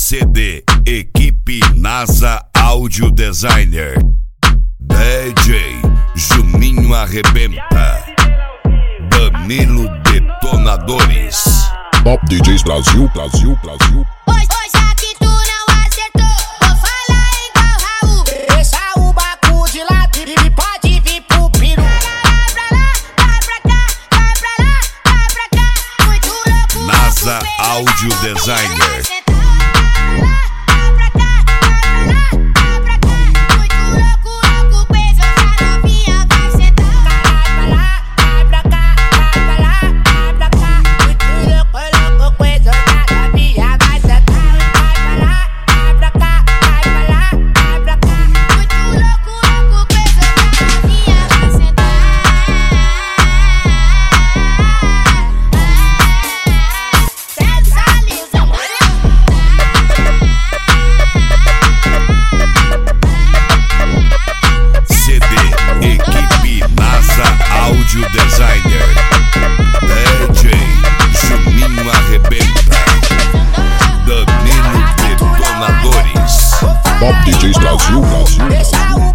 CD, equipe NASA Audio Designer, DJ Juninho Arrebenta, Danilo Detonadores. Top DJs Brasil, Brasil, Brasil. Hoje aqui tu não acertou, vou falar igual Raul. Deixa o bacu de lado e pode vir pro piru. Vai pra lá, vai pra cá, vai pra lá, vai pra cá. Muito louco, NASA Audio Designer. Audio Designer, DJ Juninho Arrebenta, Danilo Detonadores. Top DJs Brasil, Brasil. Deixa o